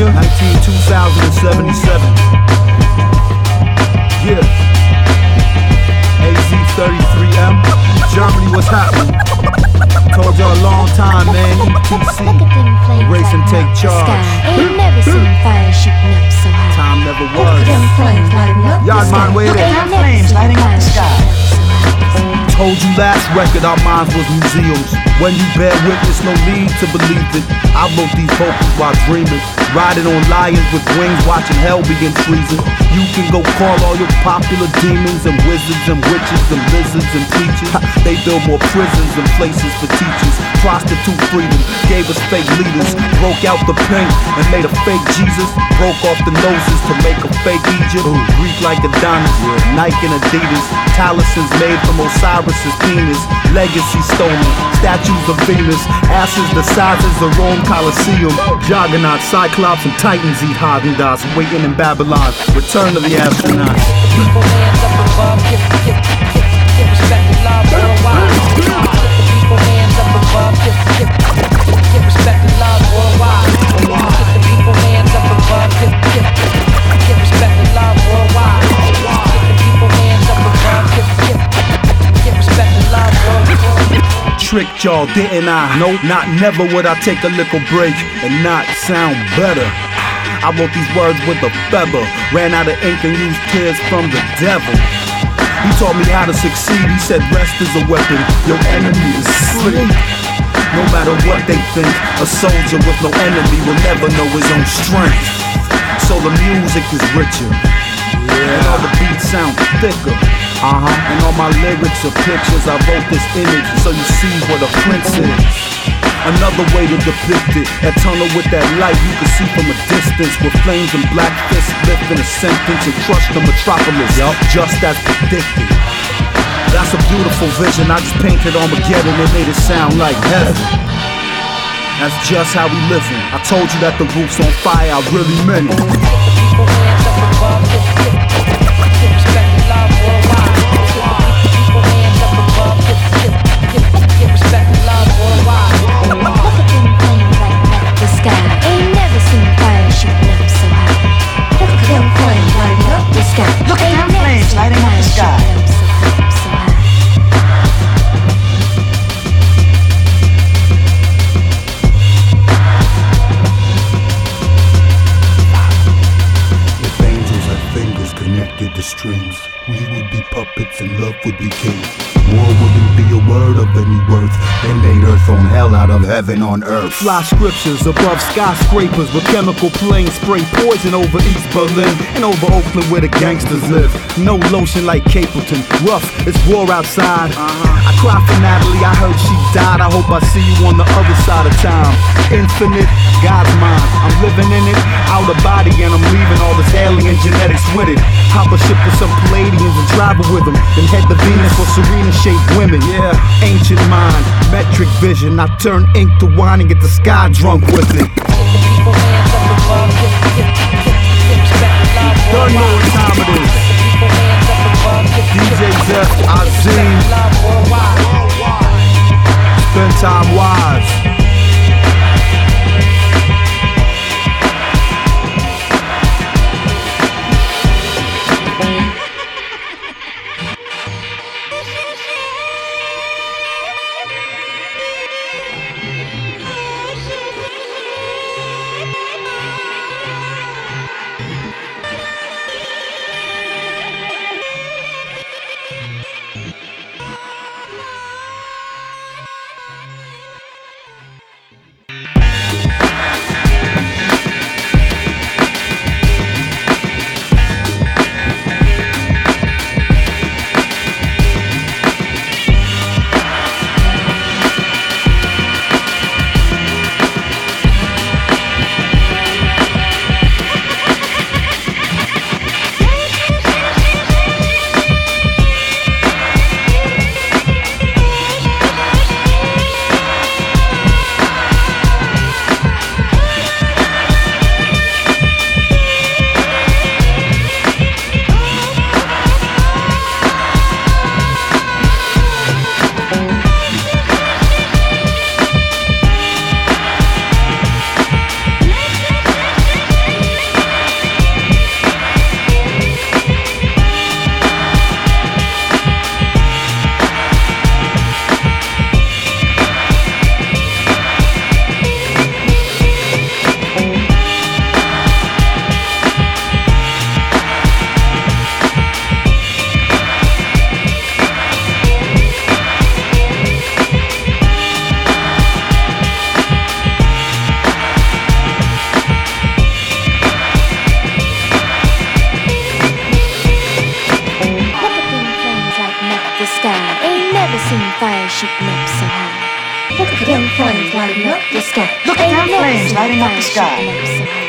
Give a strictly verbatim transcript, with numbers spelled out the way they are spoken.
Virginia, nineteen two thousand seventy-seven. Yeah. A Z thirty-three M. Germany, what's happening? Told y'all a long time, man. E T C. Race and take charge. Ain't never seen fire shooting up so high. Time never was. Y'all mind where it is? Flames lighting up the sky. Told you last record our minds was museums. When you bear witness, no need to believe it. I wrote these vocals while dreaming, riding on lions with wings, watching hell begin freezing. You can go call all your popular demons and wizards and witches and lizards and preachers. They build more prisons and places for teachers. Prostitute freedom gave us fake leaders. Broke out the paint and made a fake Jesus. Broke off the noses to make a fake Egypt. Greek like Adonis, Nike and Adidas. Talismans made from Osiris's penis. Legacy stolen, statues of Venus. Asses the sizes of Rome Colosseum. Juggernaut, Cyclops and Titans eat Haagen-Dazs. Waiting in Babylon, return of the astronauts. People hands up above, give, give, give, give respect and love worldwide. People hands up above, give, give, give, give respect and love worldwide. The people hands up above, give, give, give respect and love worldwide. The people hands up above, give, give, give respect and love worldwide. Tricked y'all, didn't I? Nope, not never would I take a little break and not sound better. I wrote these words with a feather, ran out of ink and used tears from the devil. He taught me how to succeed, he said rest is a weapon, your enemy is sleep. No matter what they think, a soldier with no enemy will never know his own strength. So the music is richer, yeah. And all the beats sound thicker. Uh-huh. And all my lyrics are pictures, I wrote this image so you see what a prince is. Another way to depict it, that tunnel with that light you can see from a distance, with flames and black fists lifting a sentence and crush the metropolis, yup, just as predicted. That's a beautiful vision, I just painted Armageddon and made it sound like heaven. That's just how we living. I told you that the roof's on fire, I really meant it. People hands up above, give, give, give respect and love worldwide. People hands up above, give, give, give, give respect and love worldwide. Look at them flames lighting up the sky. Ain't never seen fire shooting up so high. Look at them flames lighting up the sky. Look at them flames lighting up the sky. So high. If angels had fingers connected to strings, we would be puppets and love would be king. War wouldn't be a word of any worth. They made earth on hell out of heaven on earth. Fly scriptures above skyscrapers with chemical planes spray poison over East Berlin and over Oakland where the gangsters live. No lotion like Capleton, rough, it's war outside. uh-huh. I cry for Natalie, I heard she died. I hope I see you on the other side of time. Infinite, God's mind, I'm living in it, out of body, and I'm leaving all this alien genetics with it. Hop a ship with some Palladians and travel with them, then head to Venus for Serena-shaped women. Yeah, ancient mind, metric vision. I turn ink to wine and get the sky drunk with it. People hands up above, give, give, give, give respect and love Don't know worldwide. what time it is. People hands up above, give, D J give, Zeph, give Azim. respect and love worldwide. Spend time wise. shooting up so high. Look at them flames lighting up the sky. Look at them flames lighting up the sky.